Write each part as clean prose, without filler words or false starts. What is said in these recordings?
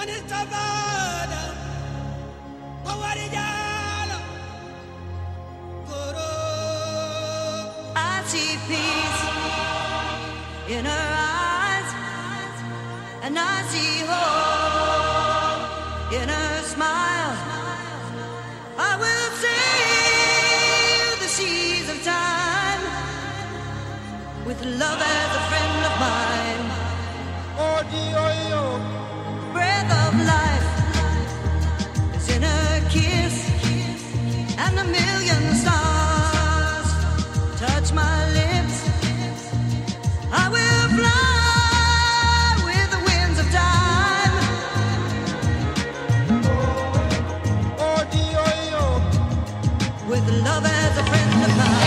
I see peace in her eyes, and I see hope in her smile. I will sail the seas of time with love as a friend of mine. Breath of life is in her kiss, and a million stars touch my lips. I will fly with the winds of time. With love as a friend of mine.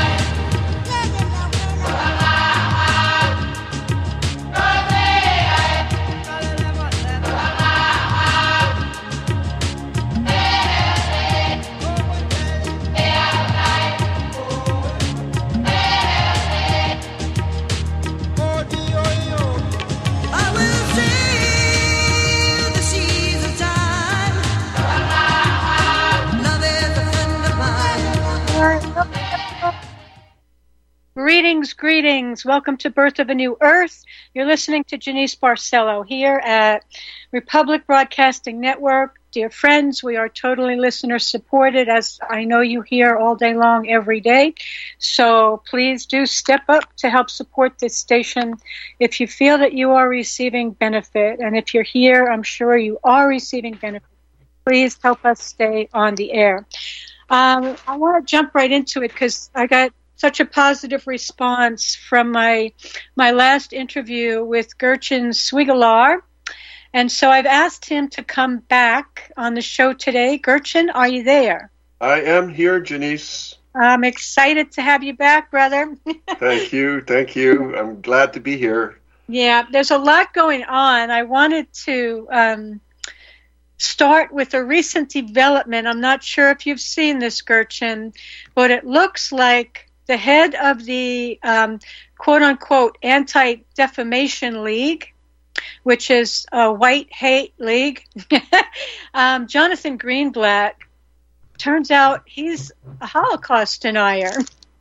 Greetings. Welcome to Birth of a New Earth. You're listening to Janice Barcelo here at Republic Broadcasting Network. Dear friends, we are totally listener supported, as I know you hear all day long, every day. So please do step up to help support this station if you feel that you are receiving benefit. And if you're here, I'm sure you are receiving benefit. Please help us stay on the air. I want to jump right into it because I got such a positive response from my last interview with Gertjan Swiggelaar. And so I've asked him to come back on the show today. Gertjan, are you there? I am here, Janice. I'm excited to have you back, brother. Thank you. I'm glad to be here. Yeah, there's a lot going on. I wanted to start with a recent development. I'm not sure if you've seen this, Gertjan, but it looks like the head of the quote-unquote Anti-Defamation League, which is a white hate league, Jonathan Greenblatt, turns out he's a Holocaust denier.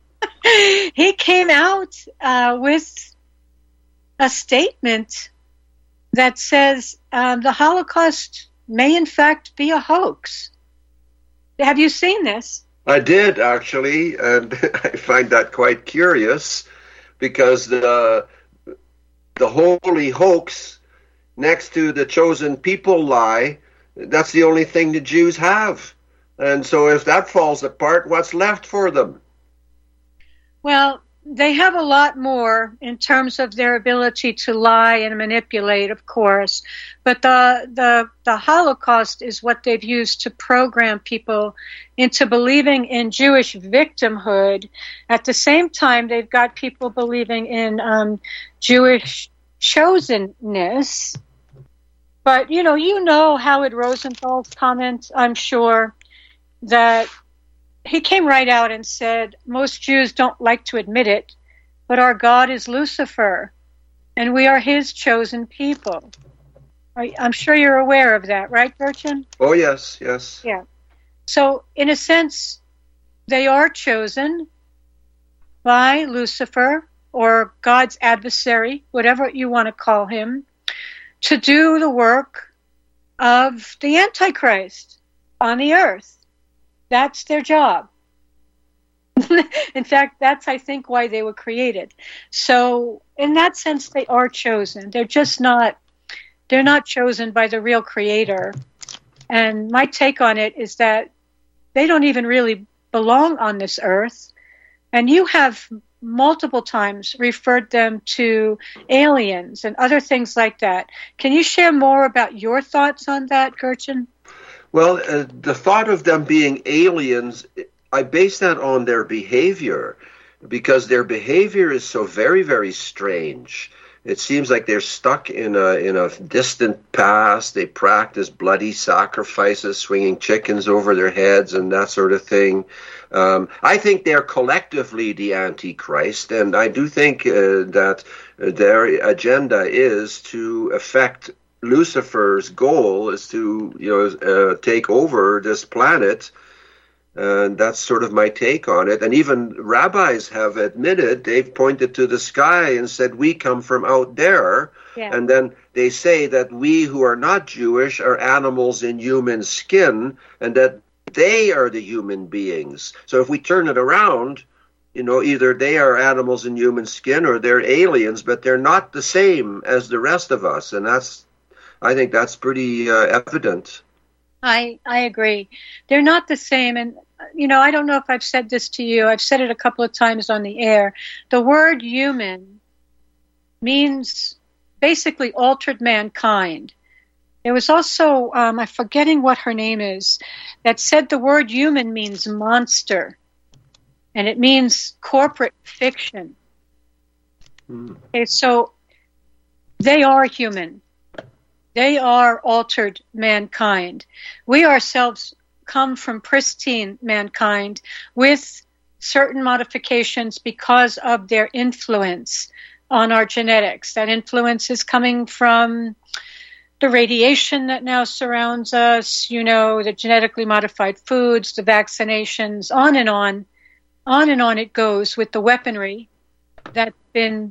He came out with a statement that says the Holocaust may in fact be a hoax. Have you seen this? I did, actually, and I find that quite curious because the holy hoax next to the chosen people lie, that's the only thing the Jews have. And so if that falls apart, what's left for them? Well, they have a lot more in terms of their ability to lie and manipulate, of course. But the Holocaust is what they've used to program people into believing in Jewish victimhood. At the same time, they've got people believing in Jewish chosenness. But, you know Howard Rosenthal's comment, I'm sure, that he came right out and said, most Jews don't like to admit it, but our God is Lucifer, and we are his chosen people. I'm sure you're aware of that, right, Gertjan? Oh, yes. Yeah. So, in a sense, they are chosen by Lucifer, or God's adversary, whatever you want to call him, to do the work of the Antichrist on the earth. That's their job. In fact, that's, I think, why they were created. So, in that sense, they are chosen. They're not chosen by the real creator. And my take on it is that they don't even really belong on this earth. And you have multiple times referred them to aliens and other things like that. Can you share more about your thoughts on that, Gertjan? Well, the thought of them being aliens, I base that on their behavior, because their behavior is so very, very strange. It seems like they're stuck in a distant past. They practice bloody sacrifices, swinging chickens over their heads and that sort of thing. I think they're collectively the Antichrist, and I do think that their agenda is to affect Lucifer's goal is to take over this planet. And that's sort of my take on it. And even rabbis have admitted, they've pointed to the sky and said, we come from out there. Yeah. And then they say that we who are not Jewish are animals in human skin, and that they are the human beings. So if we turn it around, either they are animals in human skin or they're aliens, but they're not the same as the rest of us. And I think that's pretty evident. I agree. They're not the same. And, I don't know if I've said this to you. I've said it a couple of times on the air. The word human means basically altered mankind. There was also, I'm forgetting what her name is, that said the word human means monster. And it means corporate fiction. Okay, so they are human. They are altered mankind. We ourselves come from pristine mankind with certain modifications because of their influence on our genetics. That influence is coming from the radiation that now surrounds us, the genetically modified foods, the vaccinations, on and on. On and on it goes with the weaponry that's been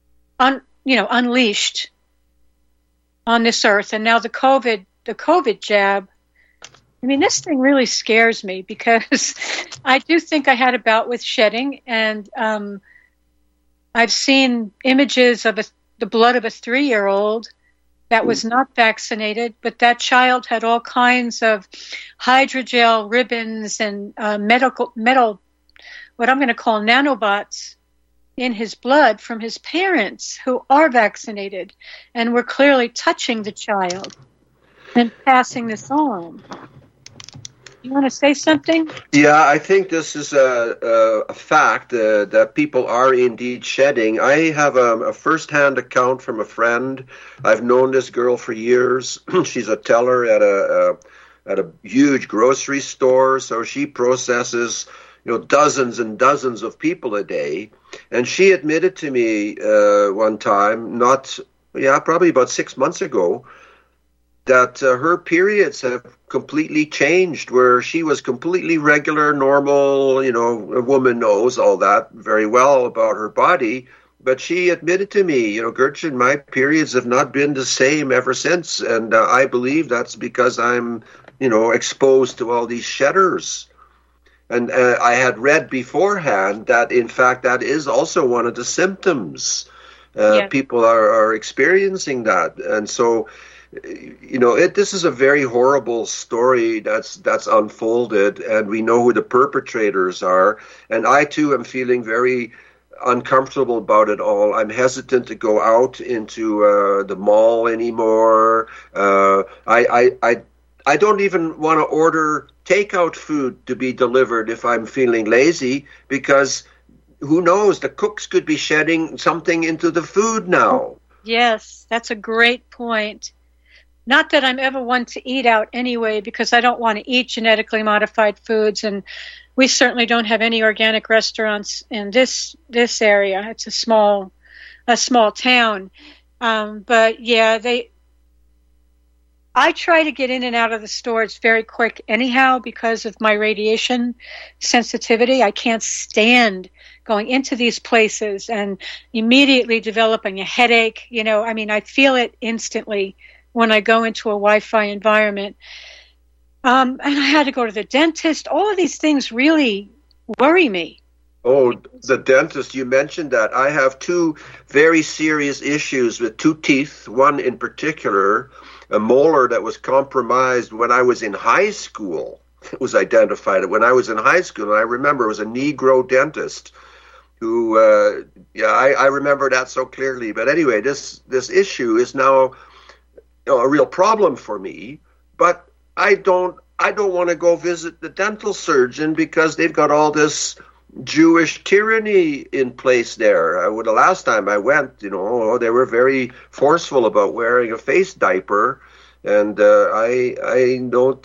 unleashed on this earth. And now the COVID jab. I mean, this thing really scares me because I do think I had a bout with shedding, and I've seen images of the blood of a 3-year-old that was not vaccinated, but that child had all kinds of hydrogel ribbons and metal, what I'm going to call nanobots, in his blood from his parents who are vaccinated and were clearly touching the child and passing this on. You want to say something? Yeah, I think this is a fact that people are indeed shedding. I have a first-hand account from a friend. I've known this girl for years. She's a teller at a huge grocery store, so she processes dozens and dozens of people a day. And she admitted to me one time, probably about 6 months ago, that her periods have completely changed, where she was completely regular, normal, a woman knows all that very well about her body. But she admitted to me, Gertrude, my periods have not been the same ever since. And I believe that's because I'm, exposed to all these shedders. And I had read beforehand that, in fact, that is also one of the symptoms. Yes. People are experiencing that. And so, this is a very horrible story that's unfolded, and we know who the perpetrators are. And I, too, am feeling very uncomfortable about it all. I'm hesitant to go out into the mall anymore. I don't even want to order takeout food to be delivered if I'm feeling lazy, because who knows, the cooks could be shedding something into the food now. Yes, that's a great point. Not that I'm ever one to eat out anyway, because I don't want to eat genetically modified foods, and we certainly don't have any organic restaurants in this area. It's a small town. But yeah, I try to get in and out of the stores very quick anyhow because of my radiation sensitivity. I can't stand going into these places and immediately developing a headache. I feel it instantly when I go into a Wi-Fi environment. And I had to go to the dentist. All of these things really worry me. Oh, the dentist, you mentioned that. I have 2 very serious issues with 2 teeth, one in particular, a molar that was compromised when I was in high school. It was identified when I was in high school, and I remember it was a Negro dentist who, I remember that so clearly. But anyway, this issue is now a real problem for me, but I don't want to go visit the dental surgeon because they've got all this Jewish tyranny in place there. The last time I went, they were very forceful about wearing a face diaper, and I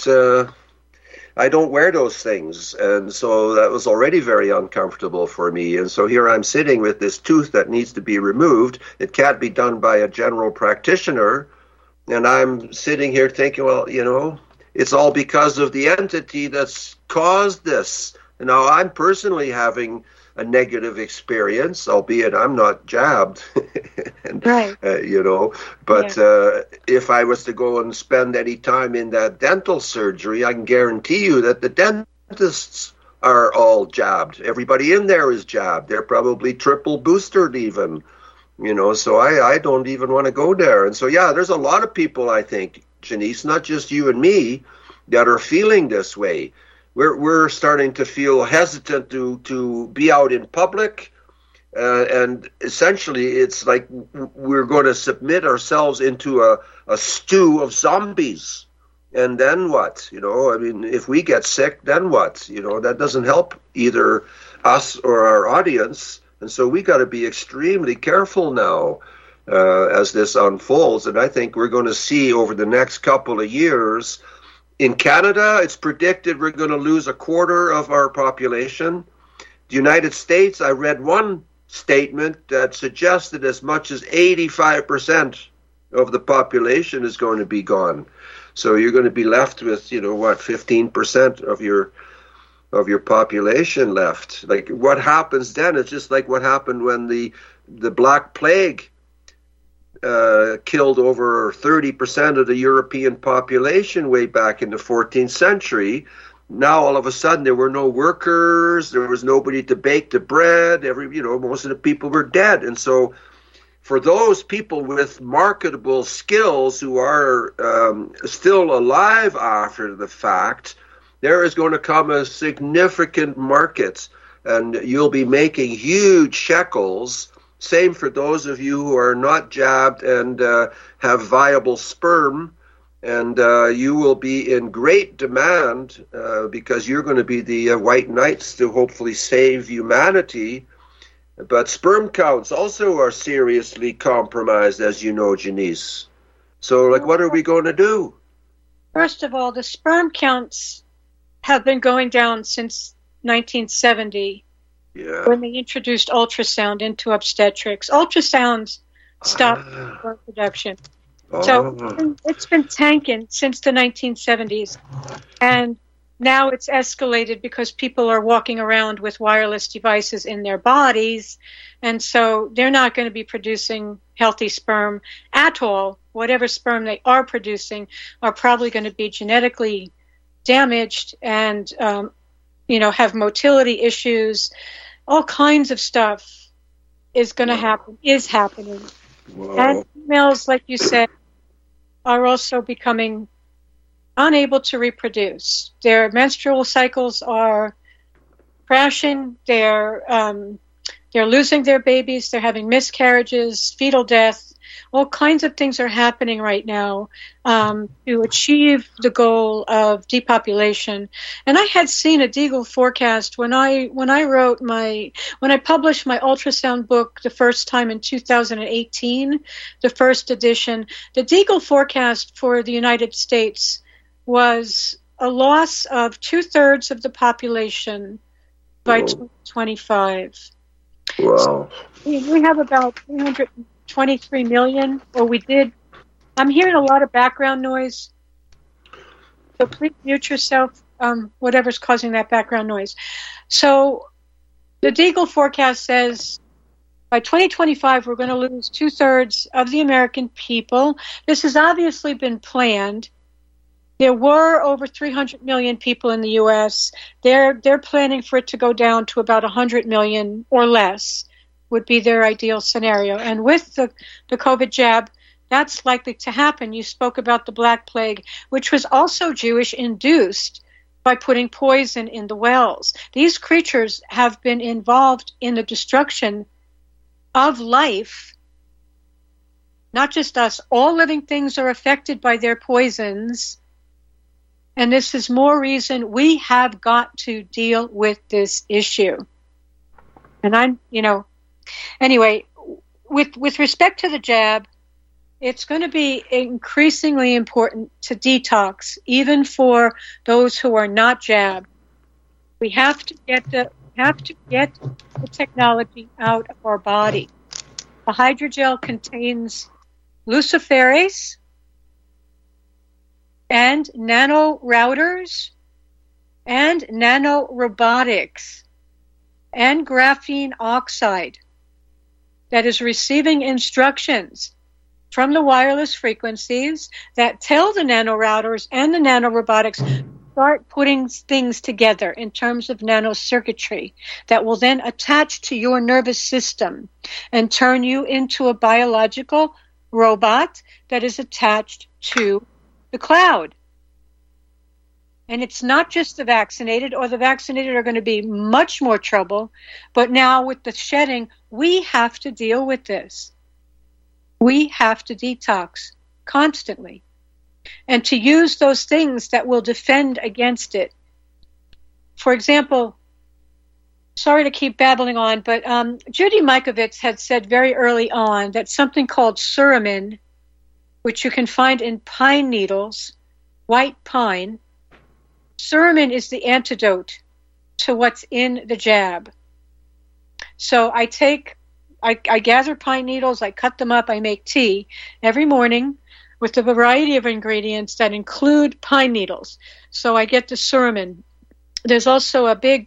don't wear those things, and so that was already very uncomfortable for me. And so here I'm sitting with this tooth that needs to be removed. It can't be done by a general practitioner, And I'm sitting here thinking, well, it's all because of the entity that's caused this. Now, I'm personally having a negative experience, albeit I'm not jabbed, and, right. But if I was to go and spend any time in that dental surgery, I can guarantee you that the dentists are all jabbed. Everybody in there is jabbed. They're probably triple boosted even, so I don't even want to go there. And so, there's a lot of people, I think, Janice, not just you and me, that are feeling this way. We're starting to feel hesitant to be out in public, and essentially it's like we're going to submit ourselves into a stew of zombies. And then what? If we get sick, then what? That doesn't help either us or our audience. And so we got to be extremely careful now as this unfolds. And I think we're going to see over the next couple of years. In Canada, it's predicted we're going to lose a quarter of our population. The United States, I read one statement that suggested as much as 85% of the population is going to be gone. So you're going to be left with, 15% of your population left. Like, what happens then? It's just like what happened when the Black Plague killed over 30% of the European population way back in the 14th century. Now, all of a sudden, there were no workers. There was nobody to bake the bread. Most of the people were dead. And so for those people with marketable skills who are still alive after the fact, there is going to come a significant market, and you'll be making huge shekels. Same for those of you who are not jabbed and have viable sperm, and you will be in great demand because you're going to be the white knights to hopefully save humanity. But sperm counts also are seriously compromised, as you know, Janice. So, what are we going to do? First of all, the sperm counts have been going down since 1970. Yeah. When they introduced ultrasound into obstetrics. Ultrasounds stopped sperm production. So it's been tanking since the 1970s. And now it's escalated because people are walking around with wireless devices in their bodies. And so they're not going to be producing healthy sperm at all. Whatever sperm they are producing are probably going to be genetically damaged and, have motility issues. All kinds of stuff is going to happen, is happening. Whoa. And females, like you said, are also becoming unable to reproduce. Their menstrual cycles are crashing. They're losing their babies. They're having miscarriages, fetal death. All kinds of things are happening right now to achieve the goal of depopulation. And I had seen a Deagle forecast when I published my ultrasound book the first time in 2018, the first edition. The Deagle forecast for the United States was a loss of 2/3 of the population by 2025. Wow. So we have about 323 million, or we did. I'm hearing a lot of background noise, so please mute yourself, whatever's causing that background noise. So the Deagle forecast says by 2025 we're going to lose 2/3 of the American people. This has obviously been planned. There were over 300 million people in the U.S. They're planning for it to go down to about 100 million or less would be their ideal scenario. And with the COVID jab, that's likely to happen. You spoke about the Black Plague, which was also Jewish-induced by putting poison in the wells. These creatures have been involved in the destruction of life. Not just us. All living things are affected by their poisons. And this is more reason we have got to deal with this issue. And anyway, with respect to the jab, it's going to be increasingly important to detox, even for those who are not jabbed. We have to get the technology out of our body. The hydrogel contains luciferase, and nano routers and nano robotics and graphene oxide that is receiving instructions from the wireless frequencies that tell the nano routers and the nano robotics start putting things together in terms of nanocircuitry that will then attach to your nervous system and turn you into a biological robot that is attached to the cloud. And it's not just the vaccinated, or the vaccinated are going to be much more trouble, but now with the shedding, we have to deal with this. We have to detox constantly and to use those things that will defend against it. For example, sorry to keep babbling on, but Judy Mikovits had said very early on that something called suramin, which you can find in pine needles, white pine, suramin is the antidote to what's in the jab. So I gather pine needles, I cut them up, I make tea every morning with a variety of ingredients that include pine needles. So I get the suramin. There's also a big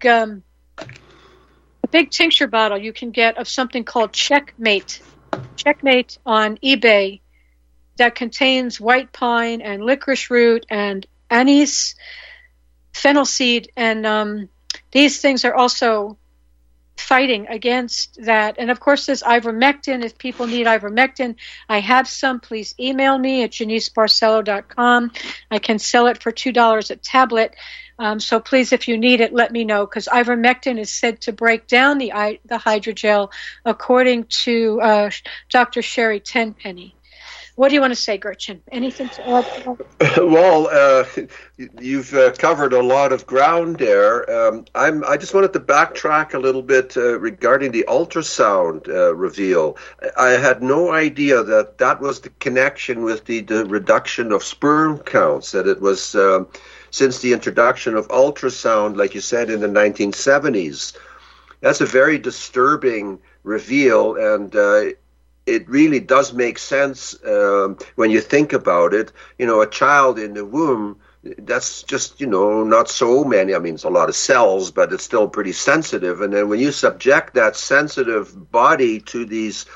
tincture bottle you can get of something called Checkmate on eBay, that contains white pine and licorice root and anise, fennel seed, and these things are also fighting against that. And of course there's ivermectin. If people need ivermectin, I have some. Please email me at JaniceBarcelo.com. I can sell it for $2 a tablet. So please, if you need it, let me know, because ivermectin is said to break down the hydrogel, according to Dr. Sherry Tenpenny. What do you want to say, Gretchen? Anything to add? Well, you've covered a lot of ground there. I just wanted to backtrack a little bit regarding the ultrasound reveal. I had no idea that was the connection with the reduction of sperm counts, that it was since the introduction of ultrasound, like you said, in the 1970s. That's a very disturbing reveal, and it really does make sense when you think about it. You know, a child in the womb, that's just, not so many. I mean, it's a lot of cells, but it's still pretty sensitive. And then when you subject that sensitive body to these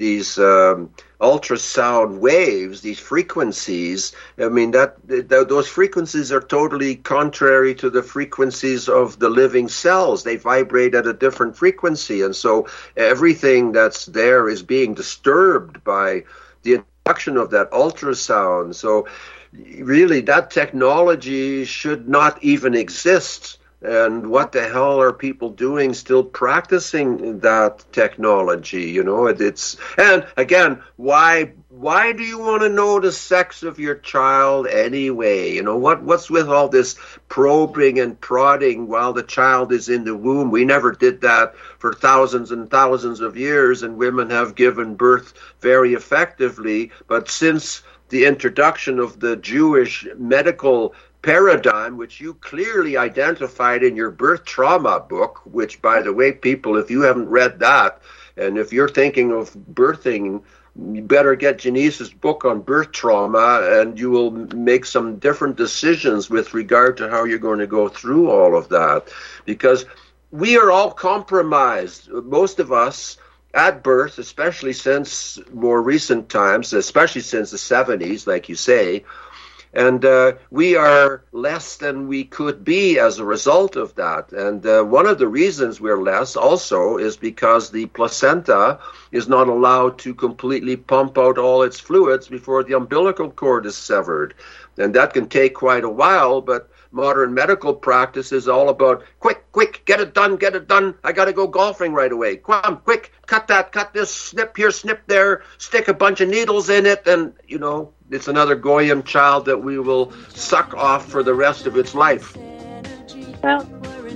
ultrasound waves, these frequencies, I mean, those frequencies are totally contrary to the frequencies of the living cells. They vibrate at a different frequency, and so everything that's there is being disturbed by the introduction of that ultrasound. So really, that technology should not even exist. And what the hell are people doing still practicing that technology? It's, and again, why do you want to know the sex of your child anyway? What's with all this probing and prodding while the child is in the womb? We never did that for thousands and thousands of years, and women have given birth very effectively. But since the introduction of the Jewish medical paradigm, which you clearly identified in your birth trauma book, which, by the way, people, if you haven't read that, and if you're thinking of birthing, you better get Janice's book on birth trauma, and you will make some different decisions with regard to how you're going to go through all of that. Because we are all compromised, most of us, at birth, especially since more recent times, especially since the 70s, like you say. And we are less than we could be as a result of that. And one of the reasons we're less also is because the placenta is not allowed to completely pump out all its fluids before the umbilical cord is severed. And that can take quite a while, but modern medical practice is all about quick, get it done. I got to go golfing right away. Come, quick, cut this, snip here, snip there, stick a bunch of needles in it, and, it's another Goyim child that we will suck off for the rest of its life. Well,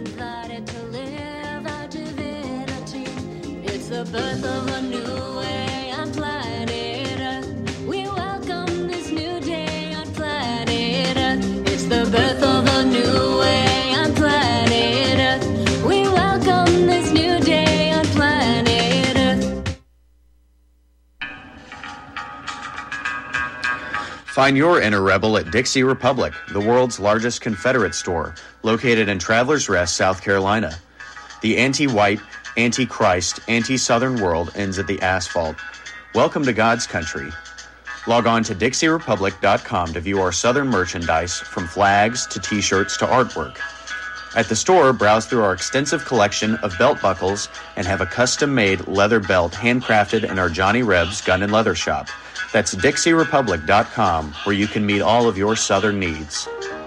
it's the birth of a new way on planet Earth. We welcome this new day on planet Earth. It's the birth of a new way on planet Earth. We welcome this new day on planet Earth. Find your inner rebel at Dixie Republic, the world's largest Confederate store, located in Travelers Rest, South Carolina. The anti-white, anti-Christ, anti-Southern world ends at the asphalt. Welcome to God's country. Log on to DixieRepublic.com to view our Southern merchandise, from flags to t-shirts to artwork. At the store, browse through our extensive collection of belt buckles and have a custom-made leather belt handcrafted in our Johnny Rebs Gun and Leather Shop. That's DixieRepublic.com, where you can meet all of your Southern needs.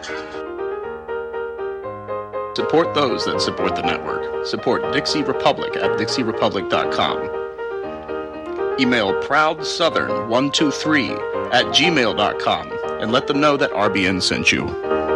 Support those that support the network. Support Dixie Republic at DixieRepublic.com. Email ProudSouthern123@gmail.com and let them know that RBN sent you.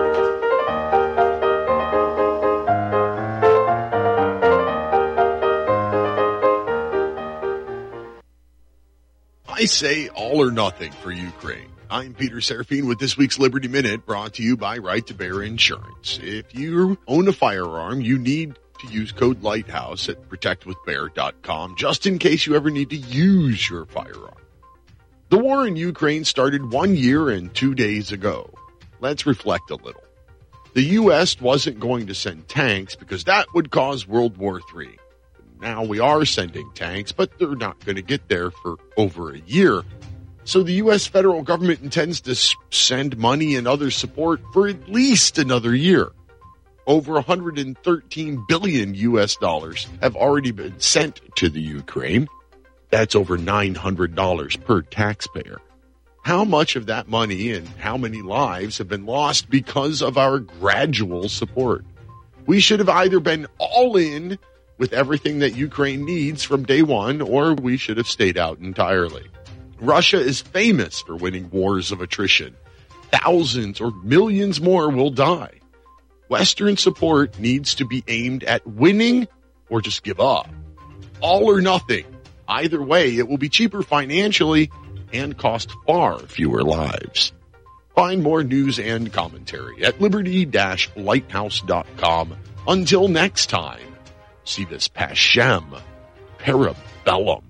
I say all or nothing for Ukraine. I'm Peter Serafine with this week's Liberty Minute, brought to you by Right to Bear Insurance. If you own a firearm, you need to use code Lighthouse at protectwithbear.com just in case you ever need to use your firearm. The war in Ukraine started 1 year and 2 days ago. Let's reflect a little. The U.S. wasn't going to send tanks because that would cause World War III. Now we are sending tanks, but they're not going to get there for over a year. So the U.S. federal government intends to send money and other support for at least another year. Over 113 billion U.S. dollars have already been sent to the Ukraine. That's over $900 per taxpayer. How much of that money and how many lives have been lost because of our gradual support? We should have either been all in with everything that Ukraine needs from day one, or we should have stayed out entirely. Russia is famous for winning wars of attrition. Thousands or millions more will die. Western support needs to be aimed at winning or just give up. All or nothing. Either way, it will be cheaper financially and cost far fewer lives. Find more news and commentary at liberty-lighthouse.com. Until next time. See this Pashem Parabellum.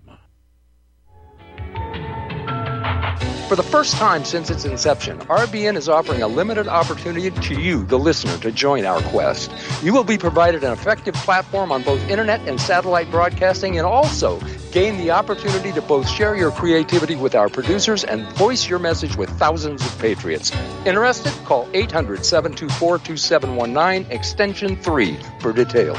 For the first time since its inception, RBN is offering a limited opportunity to you, the listener, to join our quest. You will be provided an effective platform on both internet and satellite broadcasting, and also gain the opportunity to both share your creativity with our producers and voice your message with thousands of patriots. Interested? Call 800-724-2719, extension 3 for details.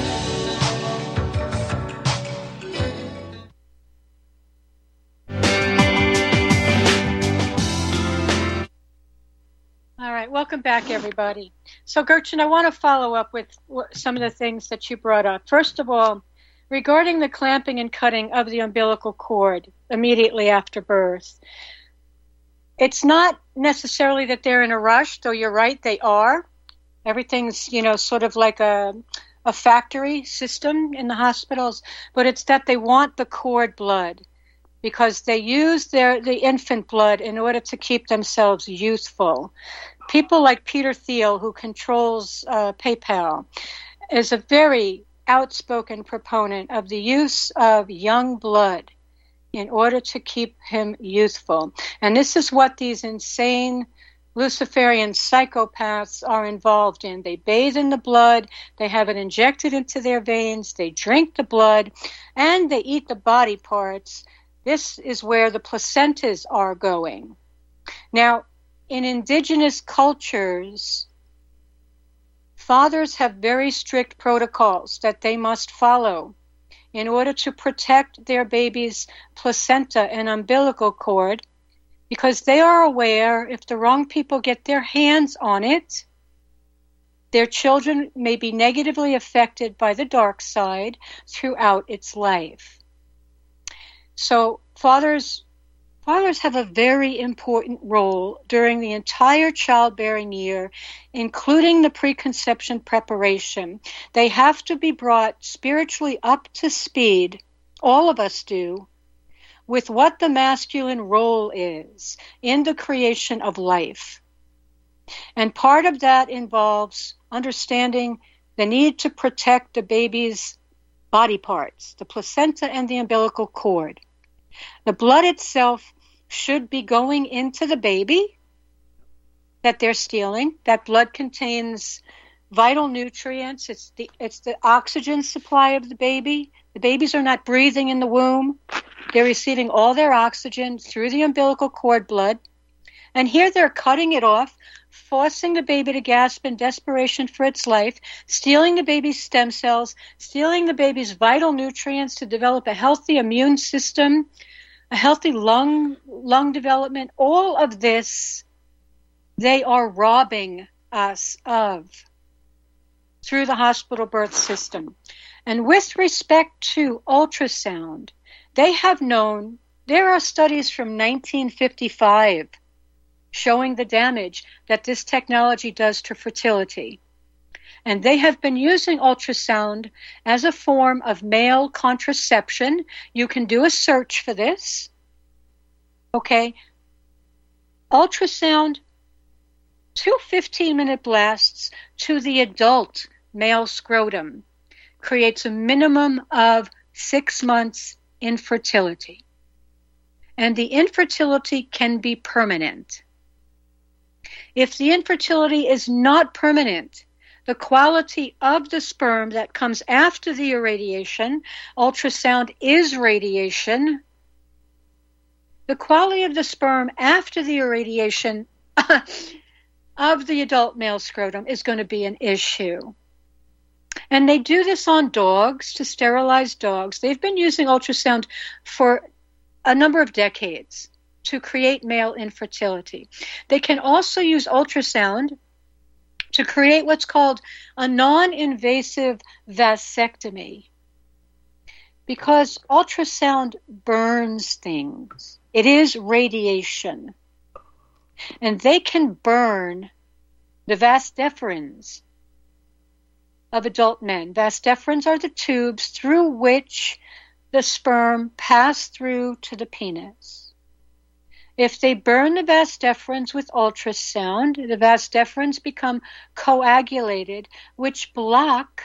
Welcome back, everybody. So, Gertrude, I want to follow up with some of the things that you brought up. First of all, regarding the clamping and cutting of the umbilical cord immediately after birth, it's not necessarily that they're in a rush, though you're right, they are. Everything's, sort of like a factory system in the hospitals, but it's that they want the cord blood because they use the infant blood in order to keep themselves youthful. People like Peter Thiel, who controls PayPal, is a very outspoken proponent of the use of young blood in order to keep him youthful. And this is what these insane Luciferian psychopaths are involved in. They bathe in the blood, they have it injected into their veins, they drink the blood, and they eat the body parts. This is where the placentas are going. Now, in indigenous cultures, fathers have very strict protocols that they must follow in order to protect their baby's placenta and umbilical cord, because they are aware if the wrong people get their hands on it, their children may be negatively affected by the dark side throughout its life. So fathers have a very important role during the entire childbearing year, including the preconception preparation. They have to be brought spiritually up to speed, all of us do, with what the masculine role is in the creation of life. And part of that involves understanding the need to protect the baby's body parts, the placenta and the umbilical cord. The blood itself should be going into the baby that they're stealing. That blood contains vital nutrients. It's the oxygen supply of the baby. The babies are not breathing in the womb. They're receiving all their oxygen through the umbilical cord blood. And here they're cutting it off, forcing the baby to gasp in desperation for its life, stealing the baby's stem cells, stealing the baby's vital nutrients to develop a healthy immune system, a healthy lung development. All of this they are robbing us of through the hospital birth system. And with respect to ultrasound, they have known, there are studies from 1955 showing the damage that this technology does to fertility. And they have been using ultrasound as a form of male contraception. You can do a search for this. Okay. Ultrasound, 2 15-minute blasts to the adult male scrotum creates a minimum of 6 months infertility. And the infertility can be permanent. If the infertility is not permanent, the quality of the sperm that comes after the irradiation, ultrasound is radiation, the quality of the sperm after the irradiation of the adult male scrotum is going to be an issue. And they do this on dogs to sterilize dogs. They've been using ultrasound for a number of decades to create male infertility. They can also use ultrasound to create what's called a non-invasive vasectomy, because ultrasound burns things. It is radiation. And they can burn the vas deferens of adult men. Vas deferens are the tubes through which the sperm pass through to the penis. If they burn the vas deferens with ultrasound, the vas deferens become coagulated, which block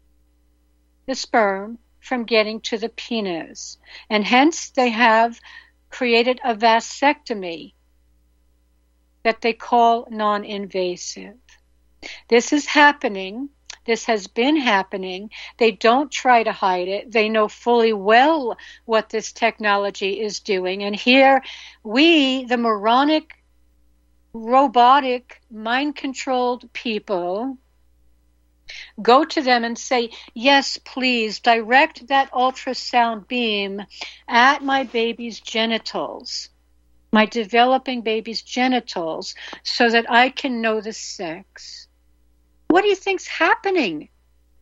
the sperm from getting to the penis. And hence they have created a vasectomy that they call non-invasive. This is happening. This has been happening. They don't try to hide it. They know fully well what this technology is doing. And here we, the moronic, robotic, mind-controlled people, go to them and say, yes, please, direct that ultrasound beam at my baby's genitals, my developing baby's genitals, so that I can know the sex. What do you think's happening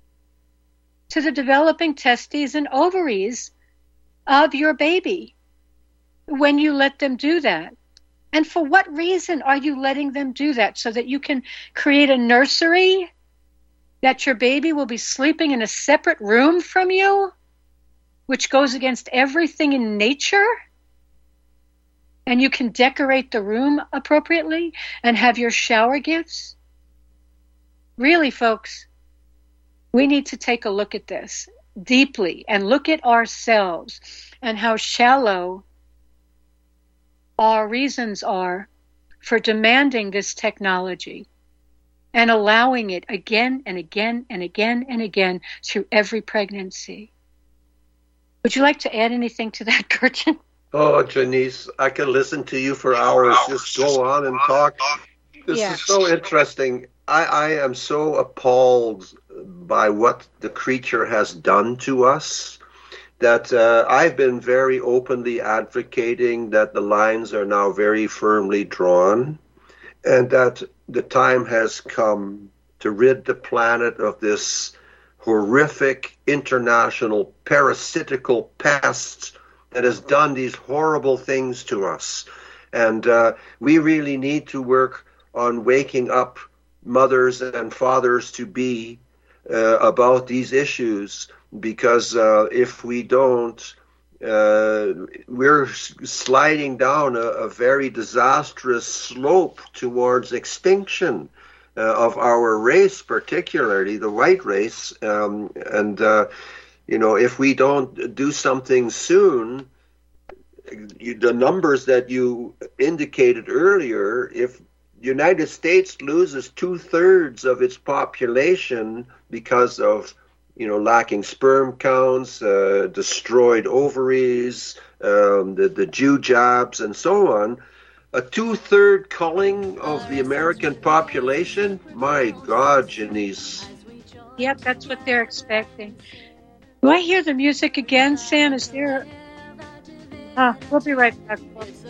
to the developing testes and ovaries of your baby when you let them do that? And for what reason are you letting them do that? So that you can create a nursery that your baby will be sleeping in a separate room from you, which goes against everything in nature? And you can decorate the room appropriately and have your shower gifts? Really, folks, we need to take a look at this deeply and look at ourselves and how shallow our reasons are for demanding this technology and allowing it again and again and again and again through every pregnancy. Would you like to add anything to that, Gretchen? Oh, Janice, I can listen to you for hours. Just go on and talk. This is so interesting. I am so appalled by what the creature has done to us that I've been very openly advocating that the lines are now very firmly drawn and that the time has come to rid the planet of this horrific international parasitical pest that has done these horrible things to us. And we really need to work on waking up mothers and fathers to be about these issues, because if we don't, we're sliding down a very disastrous slope towards extinction of our race, particularly the white race. If we don't do something soon, the numbers that you indicated earlier, if United States loses 2/3 of its population because of, lacking sperm counts, destroyed ovaries, the Jew jobs, and so on. A 2/3 culling of the American population? My God, Janice. Yep, that's what they're expecting. Do I hear the music again, Sam? Is there... we'll be right back.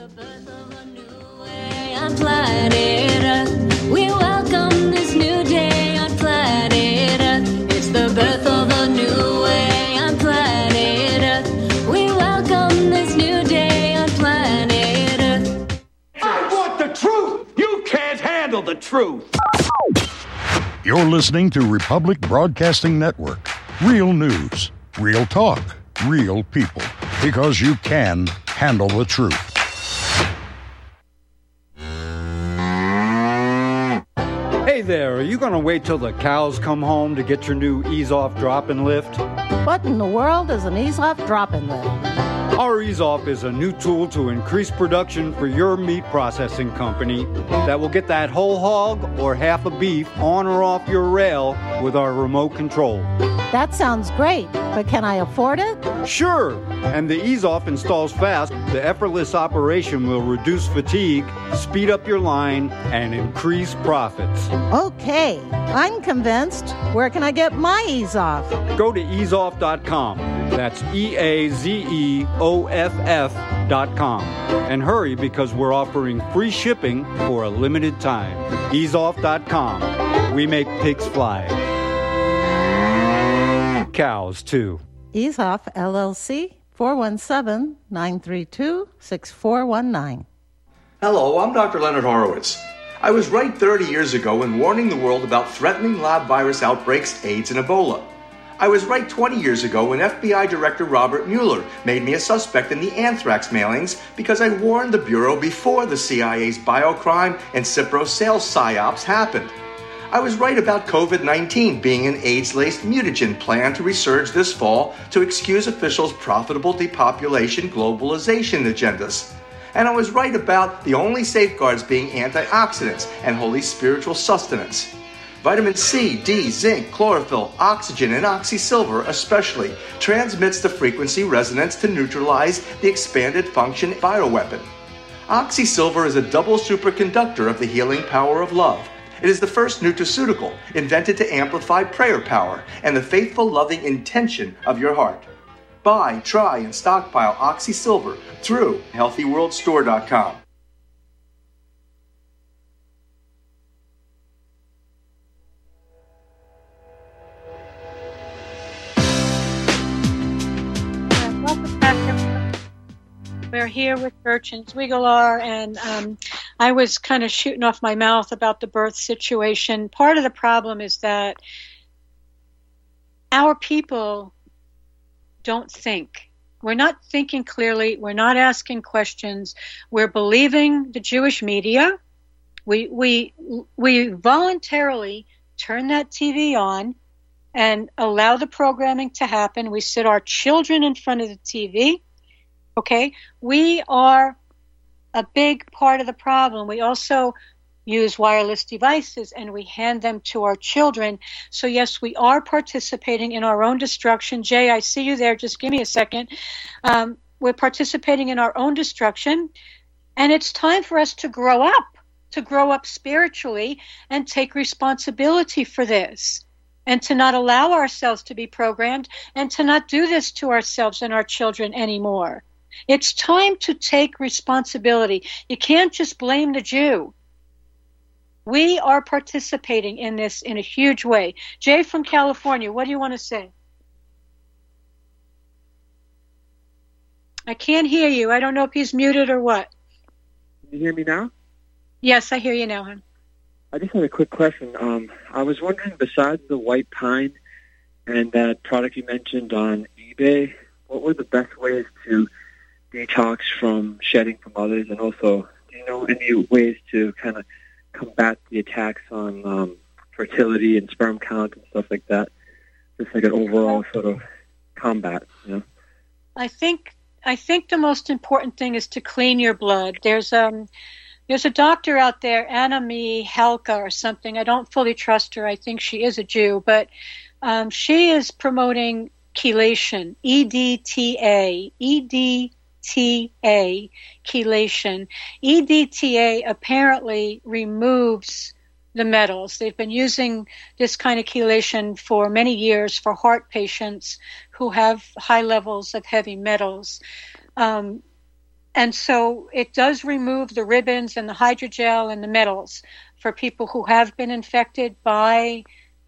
On planet Earth, we welcome this new day on planet Earth. It's the birth of a new way on planet Earth. We welcome this new day on planet Earth. I want the truth! You can't handle the truth! You're listening to Republic Broadcasting Network. Real news, real talk, real people. Because you can handle the truth. Hey there, are you going to wait till the cows come home to get your new ease-off drop-in lift? What in the world is an ease-off drop-in lift? Our ease-off is a new tool to increase production for your meat processing company that will get that whole hog or half a beef on or off your rail with our remote control. That sounds great, but can I afford it? Sure, and the ease-off installs fast. The effortless operation will reduce fatigue, speed up your line, and increase profits. Okay, I'm convinced. Where can I get my ease-off? Go to easeoff.com. That's EAZEOFF.com. And hurry because we're offering free shipping for a limited time. Easeoff.com. We make pigs fly. Cows, too. Ease-Off, LLC, 417-932-6419. Hello, I'm Dr. Leonard Horowitz. I was right 30 years ago in warning the world about threatening lab virus outbreaks, AIDS, and Ebola. I was right 20 years ago when FBI Director Robert Mueller made me a suspect in the anthrax mailings because I warned the Bureau before the CIA's biocrime and Cipro sales psyops happened. I was right about COVID-19 being an AIDS-laced mutagen planned to resurge this fall to excuse officials' profitable depopulation globalization agendas. And I was right about the only safeguards being antioxidants and holy spiritual sustenance. Vitamin C, D, zinc, chlorophyll, oxygen, and oxysilver especially transmits the frequency resonance to neutralize the expanded function bioweapon. Oxysilver is a double superconductor of the healing power of love. It is the first nutraceutical invented to amplify prayer power and the faithful, loving intention of your heart. Buy, try, and stockpile Oxysilver through HealthyWorldStore.com. We're here with Bertrand Zwiegelar, and I was kind of shooting off my mouth about the birth situation. Part of the problem is that our people don't think. We're not thinking clearly. We're not asking questions. We're believing the Jewish media. We voluntarily turn that TV on and allow the programming to happen. We sit our children in front of the TV. Okay, we are a big part of the problem. We also use wireless devices and we hand them to our children. So yes, we are participating in our own destruction. Jay, I see you there. Just give me a second. We're participating in our own destruction, and it's time for us to grow up spiritually and take responsibility for this, and to not allow ourselves to be programmed and to not do this to ourselves and our children anymore. It's time to take responsibility. You can't just blame the Jew. We are participating in this in a huge way. Jay from California, what do you want to say? I can't hear you. I don't know if he's muted or what. Can you hear me now? Yes, I hear you now, hon. I just had a quick question. I was wondering, besides the white pine and that product you mentioned on eBay, what were the best ways to detox from shedding from others? And also, do you know any ways to kind of combat the attacks on fertility and sperm count and stuff like that? Just like an overall sort of combat, you know? I think the most important thing is to clean your blood. There's There's a doctor out there, Annemie Helka or something. I don't fully trust her. I think she is a Jew, but she is promoting chelation, EDTA, chelation. EDTA apparently removes the metals. They've been using this kind of chelation for many years for heart patients who have high levels of heavy metals. And so it does remove the ribbons and the hydrogel and the metals for people who have been infected by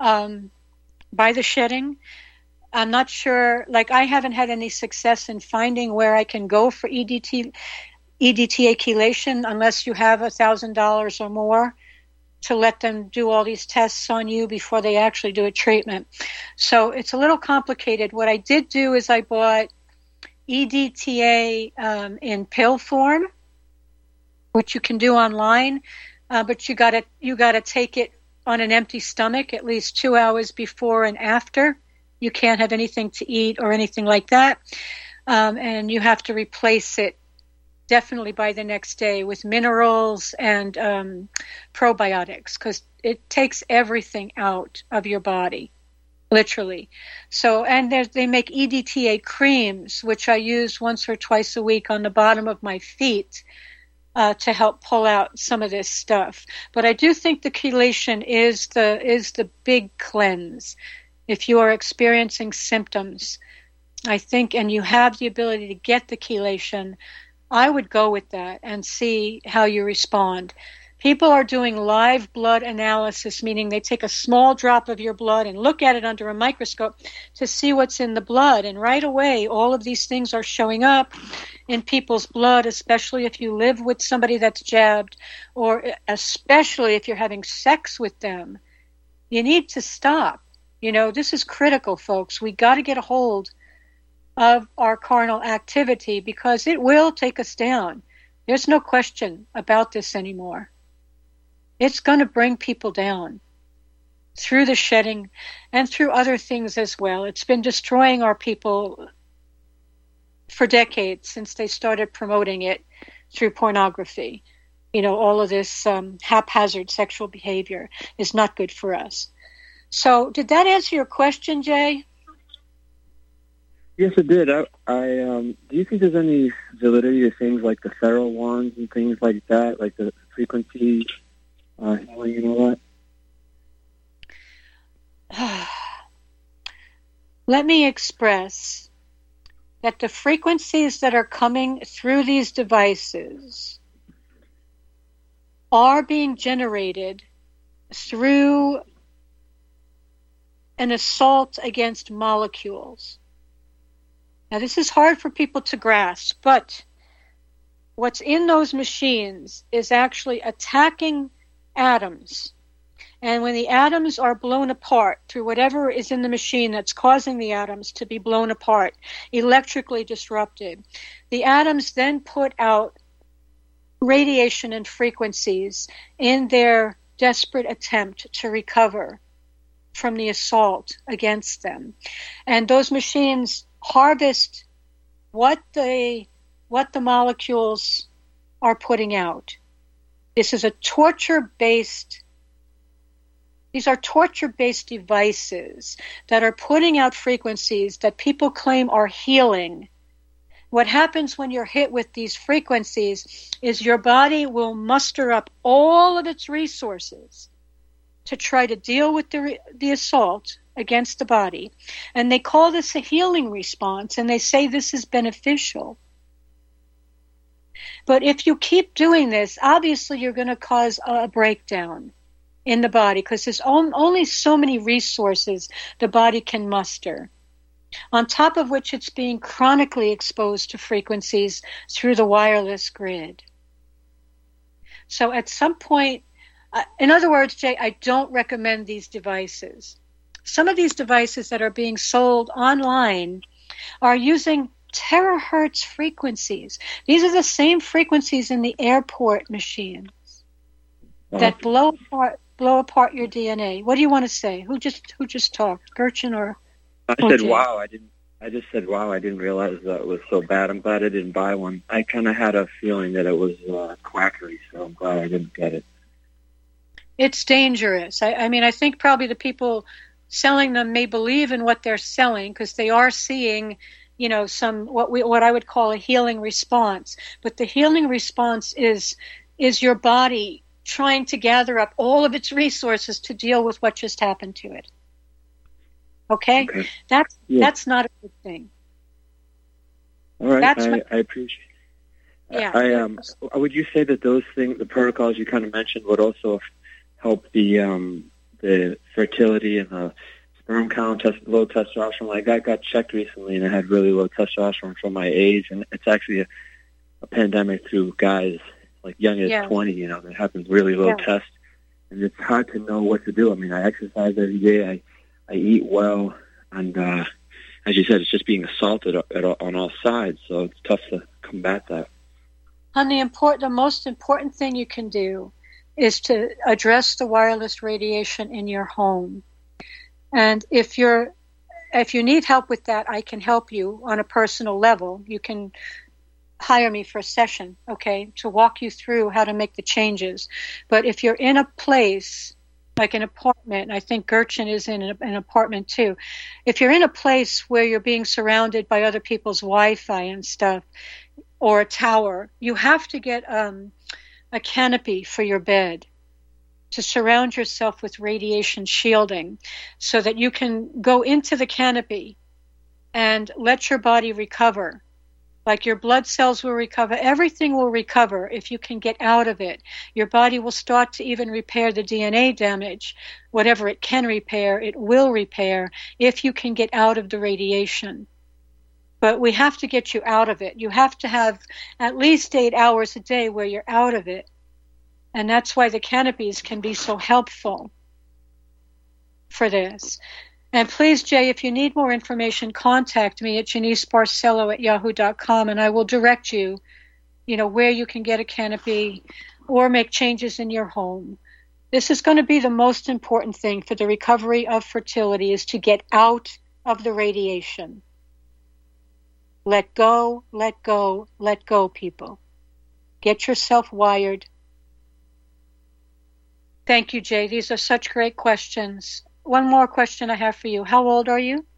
the shedding. I'm not sure, like I haven't had any success in finding where I can go for EDTA chelation unless you have $1,000 or more to let them do all these tests on you before they actually do a treatment. So it's a little complicated. What I did do is I bought EDTA in pill form, which you can do online, but you gotta take it on an empty stomach at least 2 hours before and after. You can't have anything to eat or anything like that, and you have to replace it definitely by the next day with minerals and probiotics, because it takes everything out of your body. Literally. So, and they make EDTA creams, which I use once or twice a week on the bottom of my feet to help pull out some of this stuff. But I do think the chelation is the big cleanse. If you are experiencing symptoms, I think, and you have the ability to get the chelation, I would go with that and see how you respond. People are doing live blood analysis, meaning they take a small drop of your blood and look at it under a microscope to see what's in the blood. And right away, all of these things are showing up in people's blood, especially if you live with somebody that's jabbed, or especially if you're having sex with them. You need to stop. You know, this is critical, folks. We got to get a hold of our carnal activity because it will take us down. There's no question about this anymore. It's going to bring people down through the shedding and through other things as well. It's been destroying our people for decades since they started promoting it through pornography. You know, all of this haphazard sexual behavior is not good for us. So did that answer your question, Jay? Yes, it did. Do you think there's any validity to things like the feral wands and things like that, like the frequency healing and all that? Let me express that the frequencies that are coming through these devices are being generated through an assault against molecules. Now, this is hard for people to grasp, but what's in those machines is actually attacking atoms. And when the atoms are blown apart through whatever is in the machine that's causing the atoms to be blown apart, electrically disrupted, the atoms then put out radiation and frequencies in their desperate attempt to recover from the assault against them. And those machines harvest what the molecules are putting out. These are torture-based devices that are putting out frequencies that people claim are healing. What happens when you're hit with these frequencies is your body will muster up all of its resources to try to deal with the assault against the body. And they call this a healing response, and they say this is beneficial. But if you keep doing this, obviously you're going to cause a breakdown in the body because there's only so many resources the body can muster. On top of which it's being chronically exposed to frequencies through the wireless grid. So at some point, in other words, Jay, I don't recommend these devices. Some of these devices that are being sold online are using terahertz frequencies. These are the same frequencies in the airport machines that blow apart your DNA. What do you want to say? Who just talked? Gertchen or I said, Jay? Wow, I didn't I just said, wow, I didn't realize that it was so bad. I'm glad I didn't buy one. I kind of had a feeling that it was quackery, so I'm glad I didn't get it. It's dangerous. I mean, I think probably the people selling them may believe in what they're selling because they are seeing, you know, some what I would call a healing response. But the healing response is your body trying to gather up all of its resources to deal with what just happened to it. Okay? That's not a good thing. All right, I appreciate it. Yeah. Would you say that those things, the protocols you kind of mentioned, would also help the fertility and the sperm count, low testosterone? Like I got checked recently and I had really low testosterone for my age, and it's actually a pandemic through guys like young as 20, you know, that happens really low test, and it's hard to know what to do. I mean, I exercise every day, I eat well, and as you said, it's just being assaulted on all sides, so it's tough to combat that. And the most important thing you can do is to address the wireless radiation in your home. And if you need help with that, I can help you on a personal level. You can hire me for a session, okay, to walk you through how to make the changes. But if you're in a place like an apartment, I think Gertchen is in an apartment too. If you're in a place where you're being surrounded by other people's Wi-Fi and stuff, or a tower, you have to get a canopy for your bed to surround yourself with radiation shielding so that you can go into the canopy and let your body recover. Like your blood cells will recover, everything will recover if you can get out of it. Your body will start to even repair the DNA damage. Whatever it can repair, it will repair if you can get out of the radiation. But we have to get you out of it. You have to have at least 8 hours a day where you're out of it. And that's why the canopies can be so helpful for this. And please, Jay, if you need more information, contact me at JaniceBarcelo@yahoo.com, and I will direct you, where you can get a canopy or make changes in your home. This is going to be the most important thing for the recovery of fertility, is to get out of the radiation. Let go, let go, let go, people. Get yourself wired. Thank you, Jay. These are such great questions. One more question I have for you. How old are you?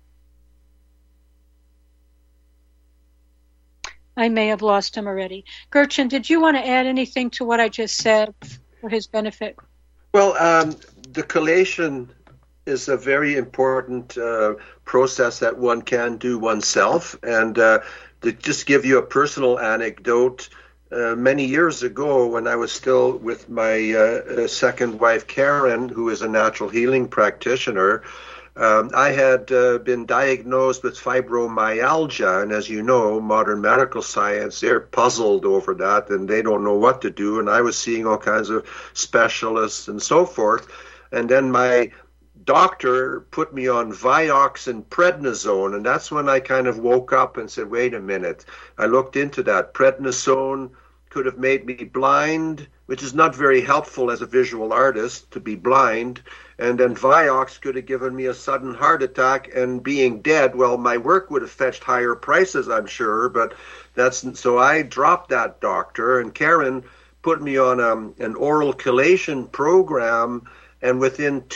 I may have lost him already. Gertchen, did you want to add anything to what I just said for his benefit? Well, the chelation is a very important process that one can do oneself. And to just give you a personal anecdote, many years ago, when I was still with my second wife, Karen, who is a natural healing practitioner, I had been diagnosed with fibromyalgia. And as you know, modern medical science, they're puzzled over that and they don't know what to do. And I was seeing all kinds of specialists and so forth. And then my doctor put me on Vioxx and prednisone, and that's when I kind of woke up and said, wait a minute. I looked into that. Prednisone could have made me blind, which is not very helpful as a visual artist to be blind, and then Vioxx could have given me a sudden heart attack, and being dead, well, my work would have fetched higher prices, I'm sure, but so I dropped that doctor, and Karen put me on an oral chelation program. And within about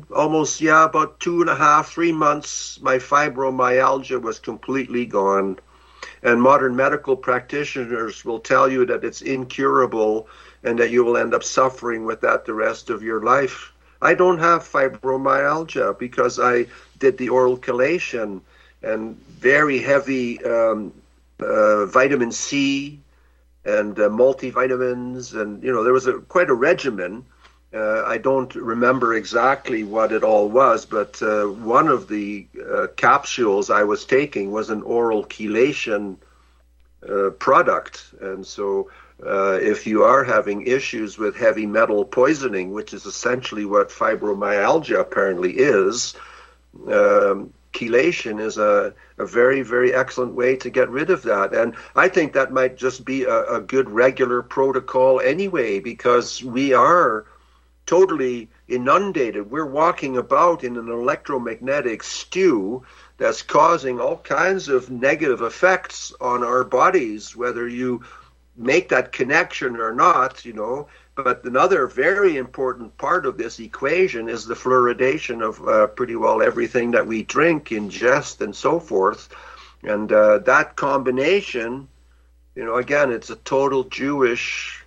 2.5, 3 months, my fibromyalgia was completely gone. And modern medical practitioners will tell you that it's incurable and that you will end up suffering with that the rest of your life. I don't have fibromyalgia because I did the oral chelation and very heavy vitamin C and multivitamins. And, there was quite a regimen. I don't remember exactly what it all was, but one of the capsules I was taking was an oral chelation product. And so if you are having issues with heavy metal poisoning, which is essentially what fibromyalgia apparently is, chelation is a very, very excellent way to get rid of that. And I think that might just be a good regular protocol anyway, because we are totally inundated. We're walking about in an electromagnetic stew that's causing all kinds of negative effects on our bodies, whether you make that connection or not, But another very important part of this equation is the fluoridation of pretty well everything that we drink, ingest, and so forth. And that combination, again, it's a total Jewish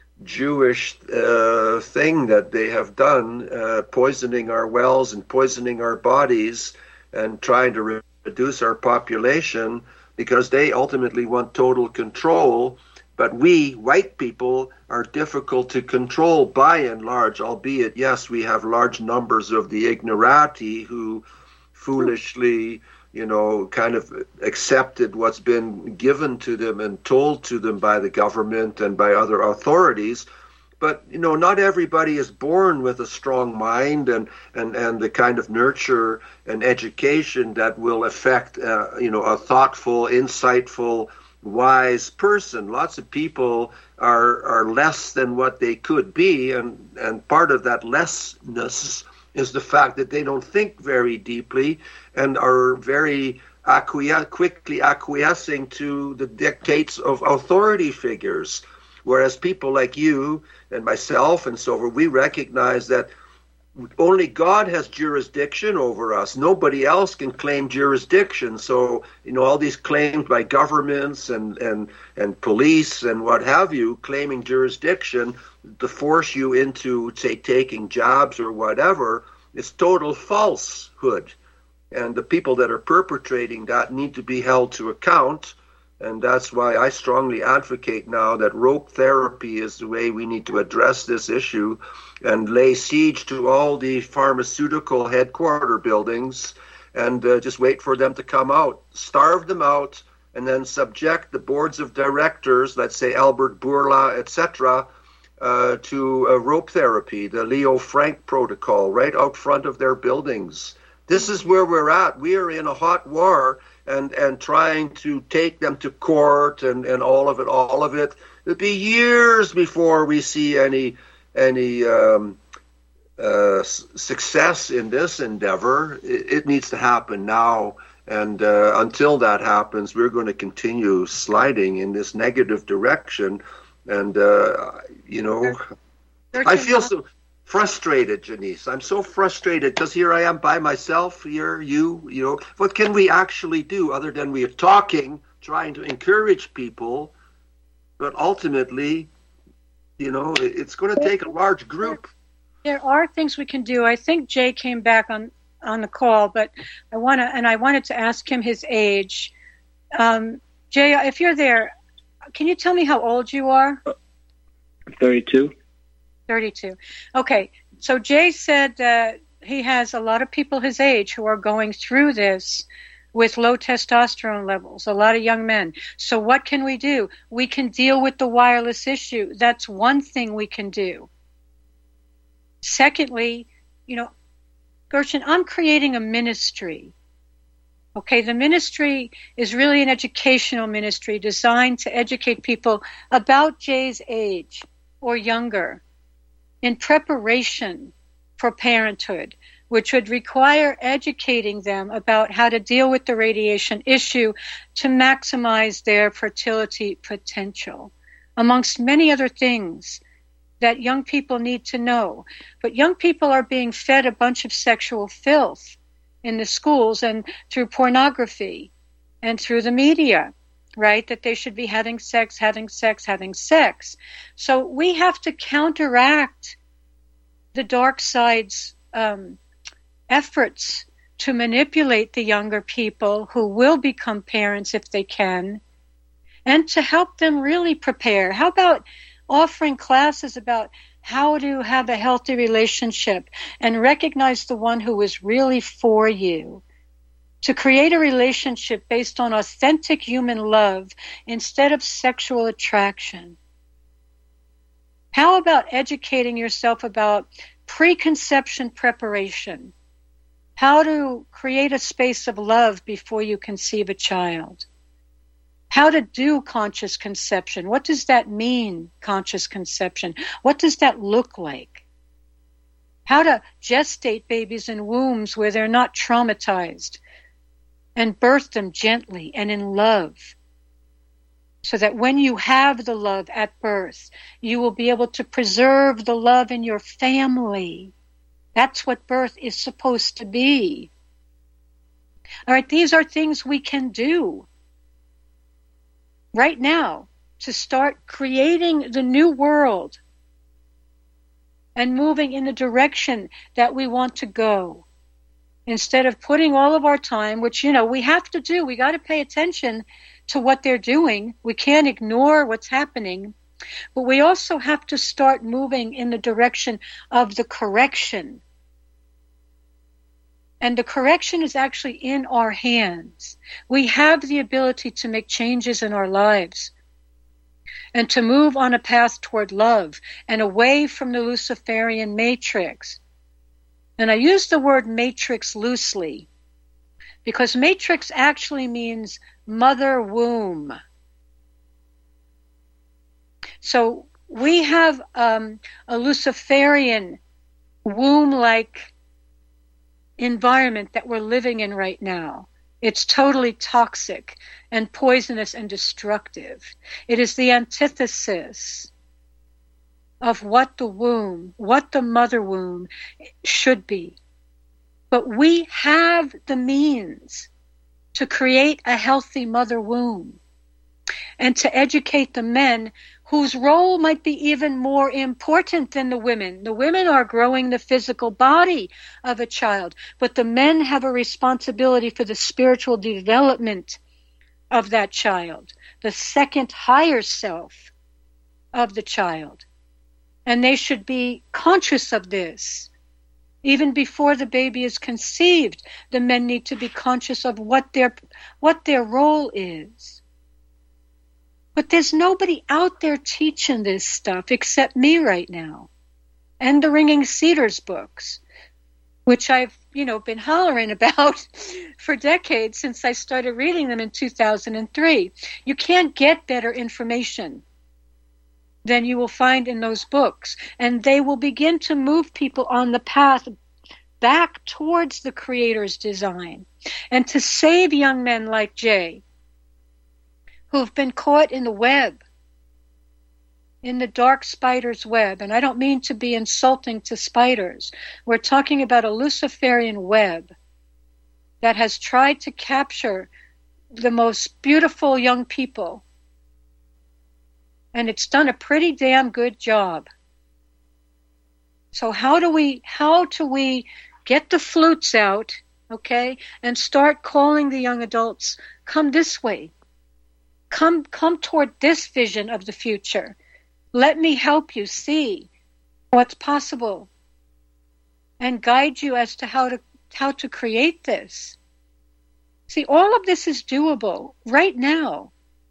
thing that they have done, poisoning our wells and poisoning our bodies and trying to reduce our population because they ultimately want total control. But we, white people, are difficult to control by and large, albeit, yes, we have large numbers of the ignorati who foolishly, kind of accepted what's been given to them and told to them by the government and by other authorities. But, not everybody is born with a strong mind and the kind of nurture and education that will affect, a thoughtful, insightful, wise person. Lots of people are less than what they could be, and part of that lessness is the fact that they don't think very deeply and are very quickly acquiescing to the dictates of authority figures. Whereas people like you and myself and so forth, we recognize that only God has jurisdiction over us. Nobody else can claim jurisdiction. So, all these claims by governments and police and what have you, claiming jurisdiction to force you into, say, taking jobs or whatever, is total falsehood. And the people that are perpetrating that need to be held to account. And that's why I strongly advocate now that rope therapy is the way we need to address this issue and lay siege to all the pharmaceutical headquarter buildings and just wait for them to come out, starve them out, and then subject the boards of directors, let's say Albert Bourla, etc., to rope therapy, the Leo Frank protocol, right out front of their buildings. This is where we're at. We are in a hot war and trying to take them to court and all of it. It'll be years before we see any success in this endeavor. It needs to happen now. And until that happens, we're going to continue sliding in this negative direction. And, I feel so frustrated, Janice. I'm so frustrated because here I am by myself, you. What can we actually do other than we are talking, trying to encourage people? But ultimately, it's going to take a large group. There are things we can do. I think Jay came back on the call, but I wanted to ask him his age. Jay, if you're there, can you tell me how old you are? 32. 32. Okay. So Jay said that he has a lot of people his age who are going through this with low testosterone levels, a lot of young men. So what can we do? We can deal with the wireless issue. That's one thing we can do. Secondly, Gershon, I'm creating a ministry. Okay, the ministry is really an educational ministry designed to educate people about Jay's age or younger in preparation for parenthood, which would require educating them about how to deal with the radiation issue to maximize their fertility potential, amongst many other things that young people need to know. But young people are being fed a bunch of sexual filth in the schools and through pornography and through the media, right? That they should be having sex. So we have to counteract the dark side's efforts to manipulate the younger people who will become parents if they can, and to help them really prepare. How about offering classes about how to have a healthy relationship and recognize the one who is really for you, to create a relationship based on authentic human love instead of sexual attraction? How about educating yourself about preconception preparation? How to create a space of love before you conceive a child? How to do conscious conception? What does that mean, conscious conception? What does that look like? how to gestate babies in wombs where they're not traumatized, and birth them gently and in love, so that when you have the love at birth, you will be able to preserve the love in your family. That's what birth is supposed to be. All right, these are things we can do right now to start creating the new world and moving in the direction that we want to go. Instead of putting all of our time, which, we have to do, we got to pay attention to what they're doing. We can't ignore what's happening, but we also have to start moving in the direction of the correction. And the correction is actually in our hands. We have the ability to make changes in our lives and to move on a path toward love and away from the Luciferian matrix. And I use the word matrix loosely because matrix actually means mother womb. So we have a Luciferian womb-like environment that we're living in right now. It's totally toxic and poisonous and destructive. It is the antithesis of what the womb, what the mother womb should be. But we have the means to create a healthy mother womb and to educate the men whose role might be even more important than the women. The women are growing the physical body of a child, but the men have a responsibility for the spiritual development of that child, the second higher self of the child. And they should be conscious of this. Even before the baby is conceived, the men need to be conscious of what their role is. But there's nobody out there teaching this stuff except me right now. And the Ringing Cedars books, which I've, been hollering about for decades since I started reading them in 2003. You can't get better information than you will find in those books. And they will begin to move people on the path back towards the Creator's design. And to save young men like Jay, who've been caught in the web, in the dark spider's web. And I don't mean to be insulting to spiders. We're talking about a Luciferian web that has tried to capture the most beautiful young people. And it's done a pretty damn good job. So how do we get the flutes out, okay, and start calling the young adults, come this way. Come toward this vision of the future. Let me help you see what's possible and guide you as to how to create this. See, all of this is doable right now.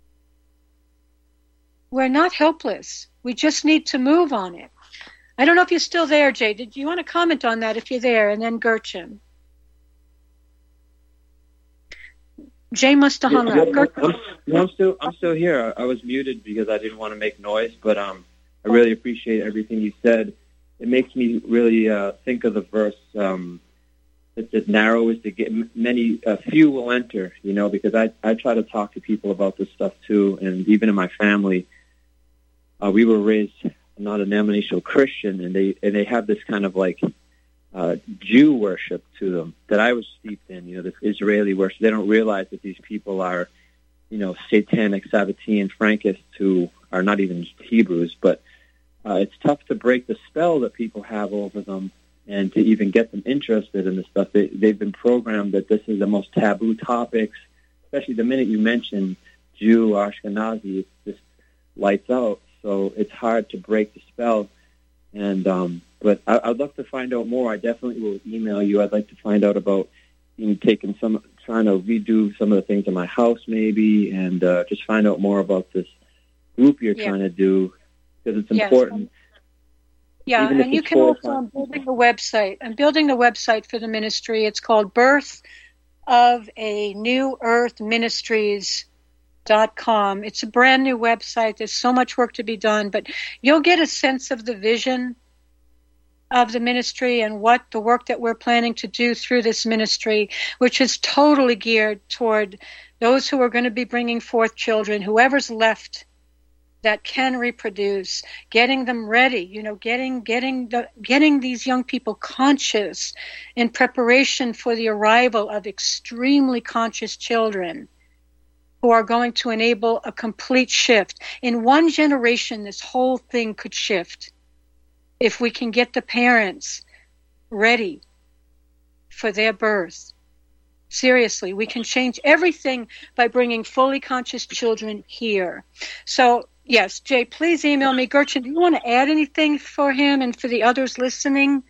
We're not helpless. We just need to move on it. I don't know if you're still there, Jay. Did you want to comment on that if you're there? And then Gertrude. Jay must have hung up. I'm still here. I was muted because I didn't want to make noise, but I really appreciate everything you said. It makes me really think of the verse that narrow is to get few will enter. Because I try to talk to people about this stuff too, and even in my family, we were raised not a denominational Christian, and they have this kind of like Jew worship to them that I was steeped in, this Israeli worship. They don't realize that these people are, satanic Sabbatean Frankists who are not even Hebrews, but it's tough to break the spell that people have over them and to even get them interested in this stuff. They've been programmed that this is the most taboo topics, especially the minute you mention Jew, Ashkenazi, it just lights out. So it's hard to break the spell. And but I'd love to find out more. I definitely will email you. I'd like to find out about trying to redo some of the things in my house maybe, and just find out more about this group you're trying to do, because it's important. Yeah, and you can also, I'm building the website. I'm building the website for the ministry. It's called Birth of a New Earth Ministries.com. It's a brand new website. There's so much work to be done, but you'll get a sense of the vision of the ministry and what the work that we're planning to do through this ministry, which is totally geared toward those who are going to be bringing forth children, whoever's left that can reproduce, getting them ready, getting these young people conscious in preparation for the arrival of extremely conscious children who are going to enable a complete shift. In one generation, this whole thing could shift if we can get the parents ready for their birth. Seriously, we can change everything by bringing fully conscious children here. So, yes, Jay, please email me. Gertrude, do you want to add anything for him and for the others listening?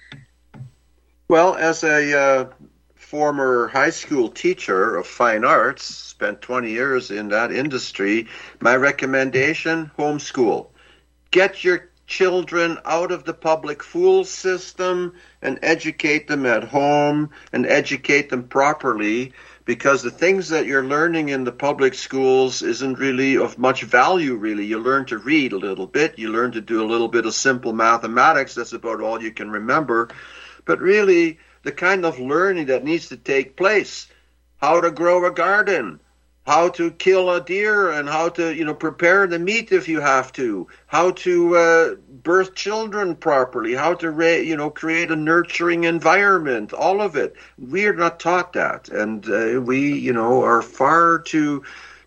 Well, as a former high school teacher of fine arts, spent 20 years in that industry, my recommendation, homeschool. Get your children out of the public school system and educate them at home and educate them properly, because the things that you're learning in the public schools isn't really of much value, really. You learn to read a little bit. You learn to do a little bit of simple mathematics. That's about all you can remember. But really, the kind of learning that needs to take place, how to grow a garden, how to kill a deer, and how to, prepare the meat if you have to, how to birth children properly, how to, create a nurturing environment, all of it. We are not taught that, and we, are far too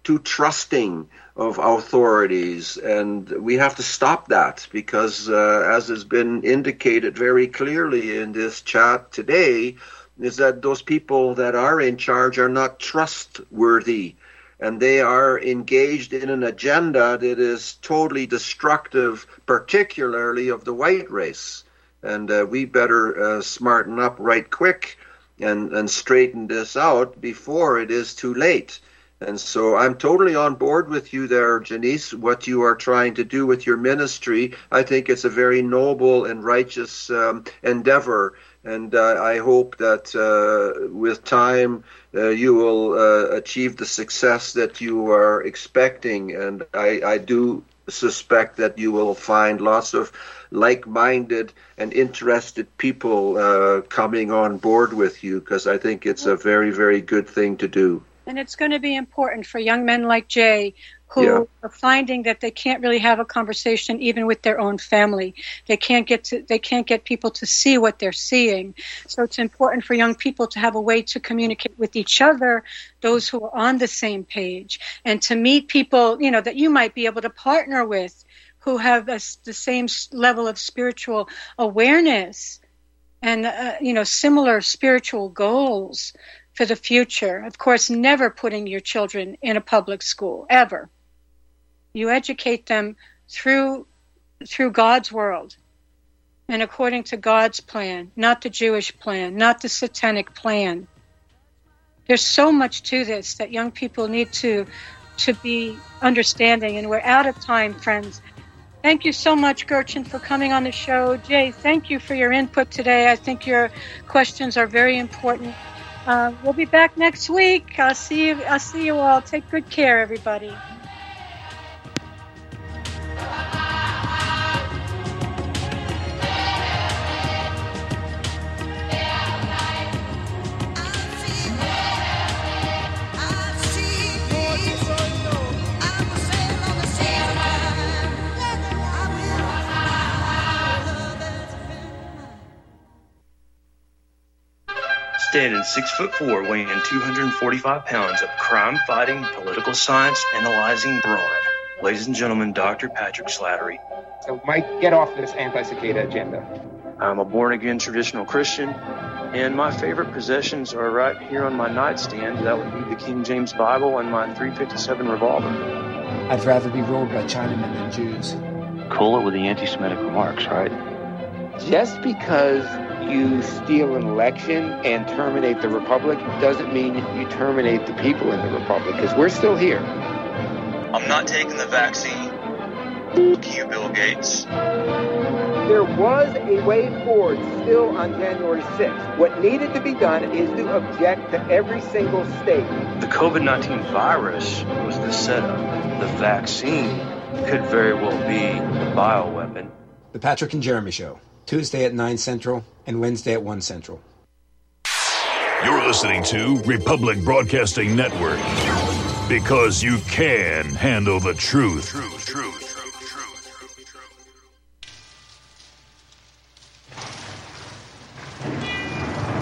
trusting of authorities, and we have to stop that, because as has been indicated very clearly in this chat today, is that those people that are in charge are not trustworthy, and they are engaged in an agenda that is totally destructive, particularly of the white race. And we better smarten up right quick and straighten this out before it is too late. And so I'm totally on board with you there, Janice, what you are trying to do with your ministry. I think it's a very noble and righteous endeavor. And I hope that with time you will achieve the success that you are expecting. And I do suspect that you will find lots of like-minded and interested people coming on board with you, because I think it's a very, very good thing to do. And it's going to be important for young men like Jay, who are finding that they can't really have a conversation even with their own family. They can't get people to see what they're seeing. So it's important for young people to have a way to communicate with each other, those who are on the same page, and to meet people, that you might be able to partner with, who have the same level of spiritual awareness and similar spiritual goals for the future. Of course, never putting your children in a public school, ever. You educate them through God's world and according to God's plan, not the Jewish plan, not the satanic plan. There's so much to this that young people need to be understanding, and we're out of time, friends. Thank you so much, Gertrude, for coming on the show. Jay, thank you for your input today. I think your questions are very important. We'll be back next week. I'll see you all. Take good care, everybody. Standing 6'4", weighing 245 pounds of crime-fighting, political science analyzing brawn. Ladies and gentlemen, Dr. Patrick Slattery. So, Mike, get off this anti-cicada agenda. I'm a born-again traditional Christian, and my favorite possessions are right here on my nightstand. That would be the King James Bible and my .357 revolver. I'd rather be ruled by Chinamen than Jews. Cool it with the anti-Semitic remarks, right? Just because you steal an election and terminate the Republic doesn't mean you terminate the people in the Republic, because we're still here. I'm not taking the vaccine. Fuck you, Bill Gates. There was a way forward still on January 6th. What needed to be done is to object to every single state. The COVID-19 virus was the setup. The vaccine could very well be the bioweapon. The Patrick and Jeremy Show. Tuesday at 9 Central, and Wednesday at 1 Central. You're listening to Republic Broadcasting Network, because you can handle the truth.